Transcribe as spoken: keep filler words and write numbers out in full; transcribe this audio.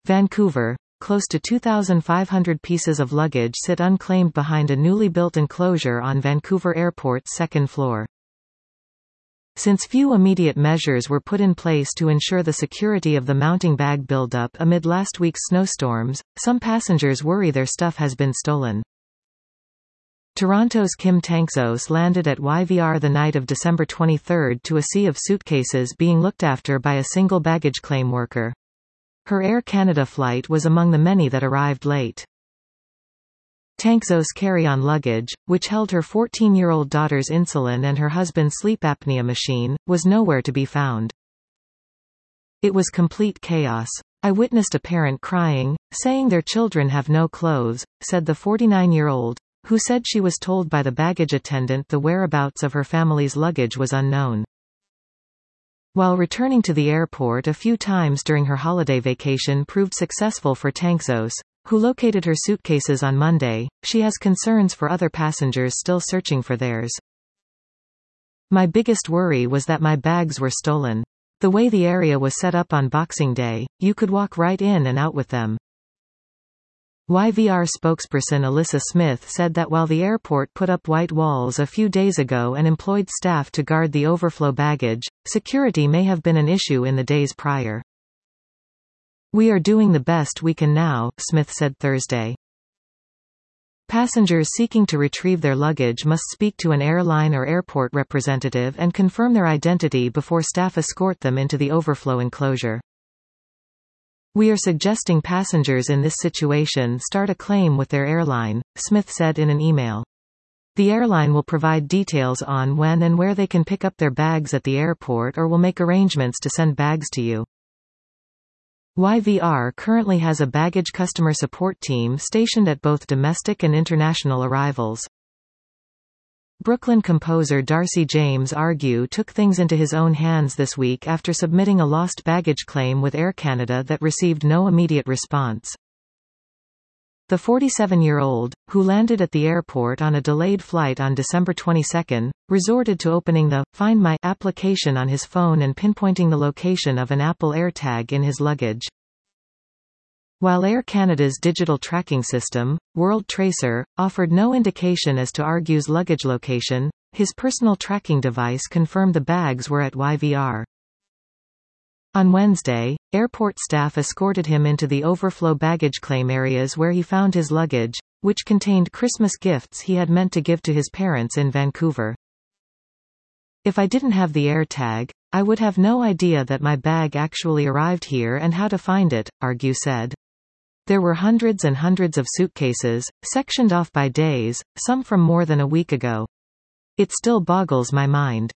Vancouver. Close to two thousand five hundred pieces of luggage sit unclaimed behind a newly built enclosure on Vancouver Airport's second floor. Since few immediate measures were put in place to ensure the security of the mounting bag buildup amid last week's snowstorms, some passengers worry their stuff has been stolen. Toronto's Kim Tanksos landed at Y V R the night of December twenty-third to a sea of suitcases being looked after by a single baggage claim worker. Her Air Canada flight was among the many that arrived late. Tanksos' carry-on luggage, which held her fourteen-year-old daughter's insulin and her husband's sleep apnea machine, was nowhere to be found. It was complete chaos. I witnessed a parent crying, saying their children have no clothes, said the forty-nine-year-old, who said she was told by the baggage attendant the whereabouts of her family's luggage was unknown. While returning to the airport a few times during her holiday vacation proved successful for Tanksos, who located her suitcases on Monday, she has concerns for other passengers still searching for theirs. My biggest worry was that my bags were stolen. The way the area was set up on Boxing Day, you could walk right in and out with them. Y V R spokesperson Alyssa Smith said that while the airport put up white walls a few days ago and employed staff to guard the overflow baggage, security may have been an issue in the days prior. "We are doing the best we can now," Smith said Thursday. Passengers seeking to retrieve their luggage must speak to an airline or airport representative and confirm their identity before staff escort them into the overflow enclosure. "We are suggesting passengers in this situation start a claim with their airline," Smith said in an email. The airline will provide details on when and where they can pick up their bags at the airport or will make arrangements to send bags to you. Y V R currently has a baggage customer support team stationed at both domestic and international arrivals. Brooklyn composer Darcy James Argue took things into his own hands this week after submitting a lost baggage claim with Air Canada that received no immediate response. The forty-seven-year-old, who landed at the airport on a delayed flight on December twenty-second, resorted to opening the Find My application on his phone and pinpointing the location of an Apple AirTag in his luggage. While Air Canada's digital tracking system, World Tracer, offered no indication as to Argue's luggage location, his personal tracking device confirmed the bags were at Y V R. On Wednesday, airport staff escorted him into the overflow baggage claim areas where he found his luggage, which contained Christmas gifts he had meant to give to his parents in Vancouver. "If I didn't have the AirTag, I would have no idea that my bag actually arrived here and how to find it," Argue said. There were hundreds and hundreds of suitcases, sectioned off by days, some from more than a week ago. "It still boggles my mind.